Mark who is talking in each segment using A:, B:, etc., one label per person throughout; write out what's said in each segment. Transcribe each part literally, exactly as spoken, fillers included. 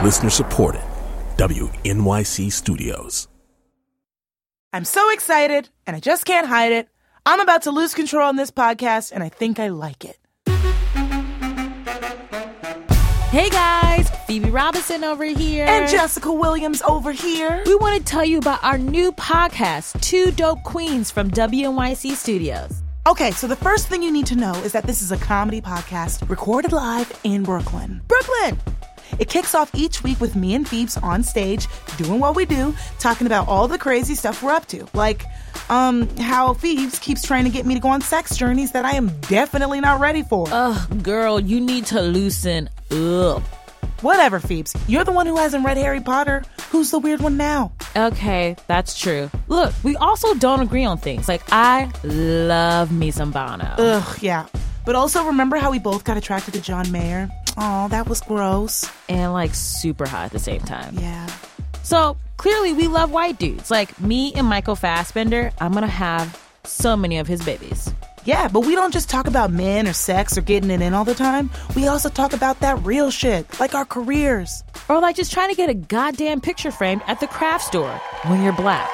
A: Listener supported. W N Y C Studios.
B: I'm so excited, and I just can't hide it. I'm about to lose control on this podcast, and I think I like it.
C: Hey guys, Phoebe Robinson over here.
B: And Jessica Williams over here.
C: We want to tell you about our new podcast, Two Dope Queens from W N Y C Studios.
B: Okay, so the first thing you need to know is that this is a comedy podcast recorded live in Brooklyn. Brooklyn! It kicks off each week with me and Phoebes on stage, doing what we do, talking about all the crazy stuff we're up to. Like, um, how Phoebes keeps trying to get me to go on sex journeys that I am definitely not ready for.
C: Ugh, girl, you need to loosen up.
B: Whatever, Phoebes. You're the one who hasn't read Harry Potter. Who's the weird one now?
C: Okay, that's true. Look, we also don't agree on things. Like, I love me some Bono.
B: Ugh, yeah. But also remember how we both got attracted to John Mayer? Oh, that was gross.
C: And, like, super hot at the same time.
B: Yeah.
C: So, clearly we love white dudes. Like, me and Michael Fassbender, I'm gonna have so many of his babies.
B: Yeah, but we don't just talk about men or sex or getting it in all the time. We also talk about that real shit, like our careers.
C: Or like just trying to get a goddamn picture framed at the craft store when you're black.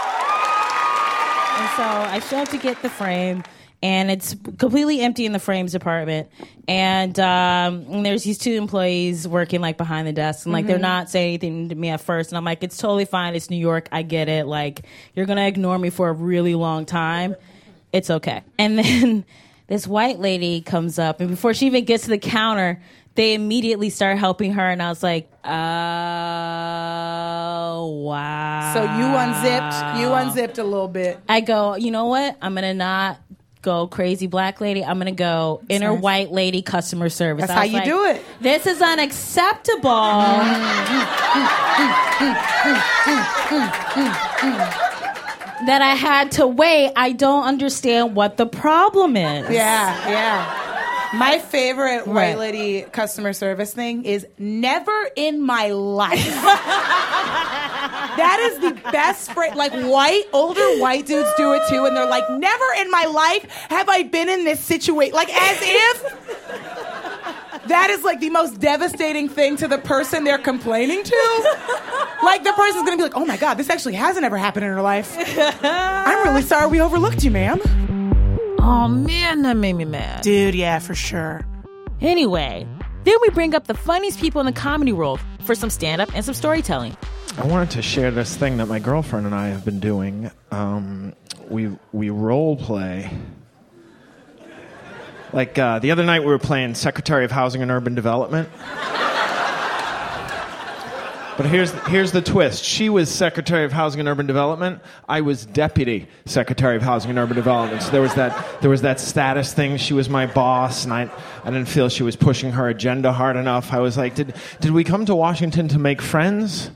C: And so I show up to get the frame, and it's completely empty in the frames department. And, um, and there's these two employees working like behind the desk, and like mm-hmm. they're not saying anything to me at first. And I'm like, it's totally fine. It's New York. I get it. Like, you're going to ignore me for a really long time. It's okay. And then this white lady comes up, and before she even gets to the counter, they immediately start helping her. And I was like, oh, wow.
B: So you unzipped, you unzipped a little bit.
C: I go, you know what? I'm going to not go crazy black lady. I'm going to go That's inner nice. White lady customer service.
B: That's how you
C: like,
B: do it.
C: This is unacceptable. That I had to wait. I don't understand what the problem is.
B: Yeah, yeah. My favorite white right. lady customer service thing is never in my life. That is the best phrase. Like, white, older white dudes do it too, and they're like, never in my life have I been in this situation. Like, as if that is like the most devastating thing to the person they're complaining to. Like, the person's gonna be like, oh my God, this actually hasn't ever happened in her life. I'm really sorry we overlooked you, ma'am.
C: Oh man, that made me mad.
B: Dude, yeah, for sure.
C: Anyway, then we bring up the funniest people in the comedy world for some stand-up and some storytelling.
D: I wanted to share this thing that my girlfriend and I have been doing. Um, we we role play. Like uh, the other night we were playing Secretary of Housing and Urban Development. But here's here's the twist. She was Secretary of Housing and Urban Development. I was Deputy Secretary of Housing and Urban Development. So there was that there was that status thing. She was my boss, and I I didn't feel she was pushing her agenda hard enough. I was like, did did we come to Washington to make friends?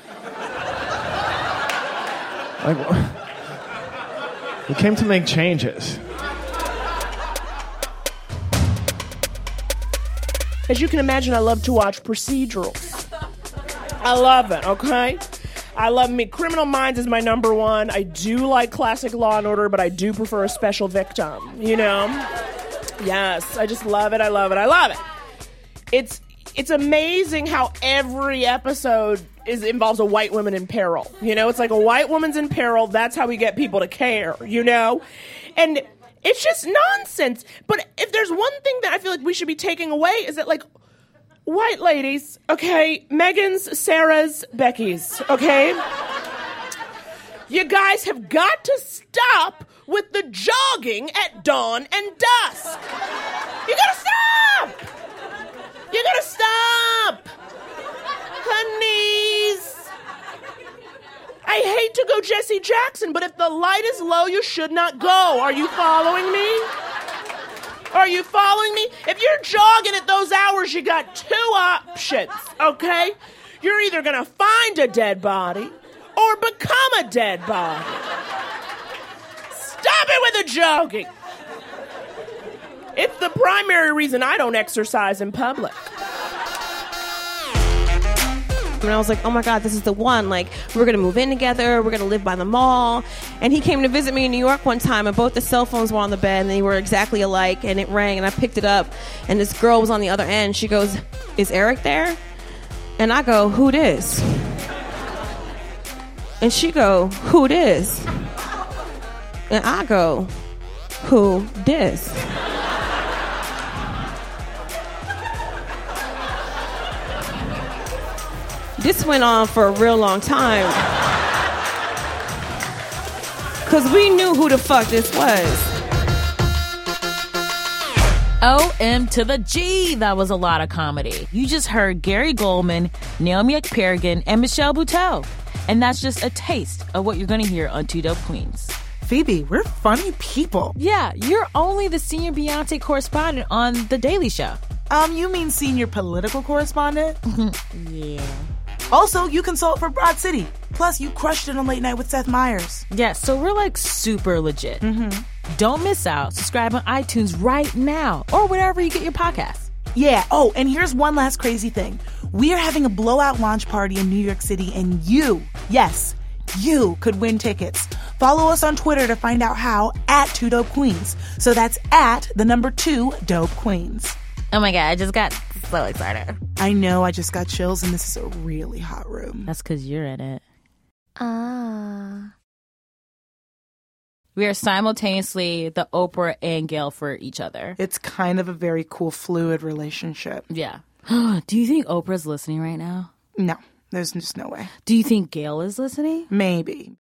D: Like, we came to make changes.
E: As you can imagine, I love to watch procedurals. I love it, okay? I love me. Criminal Minds is my number one. I do like classic Law and Order, but I do prefer a Special Victim, you know? Yes, I just love it, I love it, I love it. It's it's amazing how every episode is involves a white woman in peril. You know, it's like a white woman's in peril, that's how we get people to care, you know? And it's just nonsense. But if there's one thing that I feel like we should be taking away is that, like, white ladies, okay, Megans, Sarahs, Beckys, okay? You guys have got to stop with the jogging at dawn and dusk. You gotta stop! You gotta stop! Honeys! I hate to go Jesse Jackson, but if the light is low, you should not go. Are you following me? Are you following me? If you're jogging at those hours, you got two options, okay? You're either gonna find a dead body or become a dead body. Stop it with the jogging. It's the primary reason I don't exercise in public.
F: And I was like, oh my God, this is the one. Like, we're going to move in together. We're going to live by the mall. And he came to visit me in New York one time, and both the cell phones were on the bed, and they were exactly alike. And it rang, and I picked it up, and this girl was on the other end. She goes, is Eric there? And I go, who this? And she go, who this? And I go, who this? This went on for a real long time. Because we knew who the fuck this was.
C: O M to the G. That was a lot of comedy. You just heard Gary Goldman, Naomi Ekperigin, and Michelle Buteau. And that's just a taste of what you're going to hear on Two Dope Queens.
B: Phoebe, we're funny people.
C: Yeah, you're only the senior Beyonce correspondent on The Daily Show.
B: Um, you mean senior political correspondent?
C: Yeah.
B: Also, you consult for Broad City. Plus, you crushed it on Late Night with Seth Meyers.
C: Yeah, so we're like super legit. Mm-hmm. Don't miss out. Subscribe on iTunes right now or wherever you get your podcasts.
B: Yeah. Oh, and here's one last crazy thing. We are having a blowout launch party in New York City, and you, yes, you could win tickets. Follow us on Twitter to find out how at Two Dope Queens. So that's at the number two Dope Queens.
C: Oh my God, I just got so excited.
B: I know, I just got chills, and this is a really hot room.
C: That's because you're in it. Ah. We are simultaneously the Oprah and Gayle for each other.
B: It's kind of a very cool, fluid relationship.
C: Yeah. Do you think Oprah's listening right now?
B: No, there's just no way.
C: Do you think Gayle is listening?
B: Maybe.